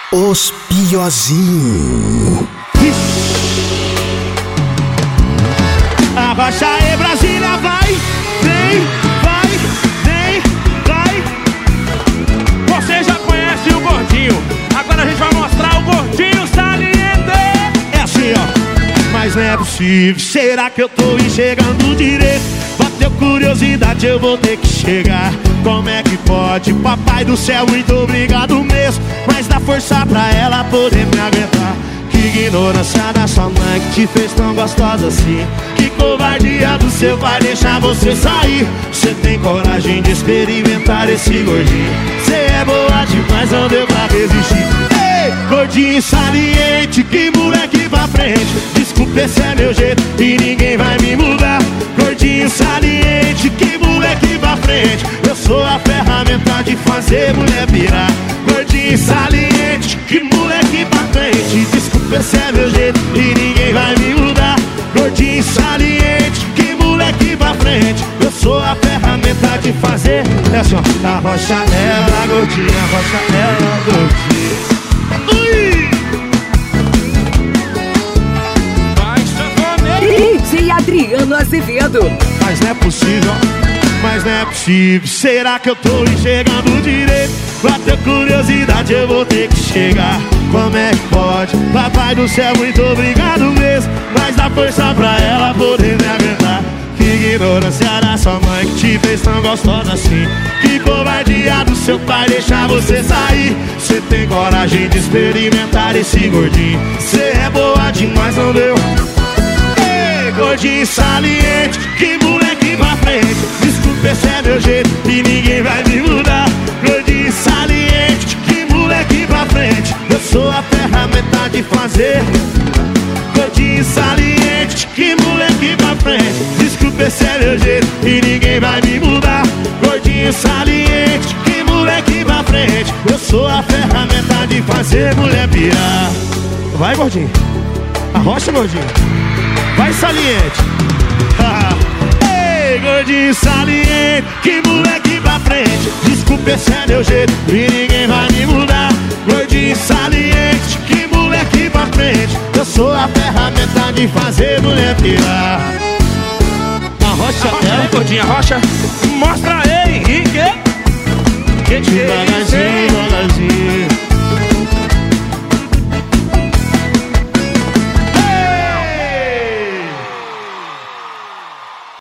Os Piozinho. Abaixa aí, Brasília, vai, vem, vai. Você já conhece o gordinho, agora a gente vai mostrar o gordinho saliente. É assim, ó. Mas não é possível, será que eu tô enxergando direito? Bateu curiosidade, eu vou ter que chegar. Como é que pode? Papai do céu, muito obrigado mesmo, mas dá força pra ela poder me aguentar. Que ignorância da sua mãe que te fez tão gostosa assim. Que covardia do seu pai deixar você sair. Você tem coragem de experimentar esse gordinho. Você é boa demais, não deu pra resistir. Ei, gordinho saliente, que moleque pra frente. Desculpa, esse é meu jeito e ninguém vai me mudar. Gordinho saliente, que moleque pra frente. Eu sou a ferramenta de fazer mulher pirar. Gordinho saliente, que moleque pra frente. Desculpa, esse é meu jeito e ninguém vai me mudar. Gordinho saliente, que moleque pra frente. Eu sou a ferramenta de fazer. É assim, ó. Arrocha ela, gordinha, arrocha ela, gordinha. DJ Adriano Azevedo. Mas não é possível, mas não é possível. Será que eu tô enxergando direito? Bateu curiosidade, eu vou ter que chegar. Como é que pode? Papai do céu, muito obrigado mesmo, mas dá força pra ela poder me aguentar. Que ignorância da sua mãe que te fez tão gostosa assim. Que covardia do seu pai deixar você sair. Você tem coragem de experimentar esse gordinho. Você é boa demais, não deu? Ei, gordinho saliente, que moleque pra frente. Desculpa, esse é meu jeito e ninguém vai me mudar. Gordinho saliente, que moleque pra frente. Eu sou a ferramenta de fazer. Gordinho saliente, que moleque pra frente. Desculpa, esse é meu jeito e ninguém vai me mudar. Gordinho saliente, que moleque pra frente. Eu sou a ferramenta de fazer mulher pirar. Vai, gordinho, arrocha, gordinho. Vai, saliente. Ei, gordinho saliente, que moleque pra frente. Desculpa, esse é meu jeito e ninguém vai me mudar. Gordinho saliente, que moleque pra frente. Eu sou a ferramenta de fazer mulher pirar. Arrocha ela, gordinha, arrocha. Mostra aí, Henrique. Devagarzinho, devagarzinho.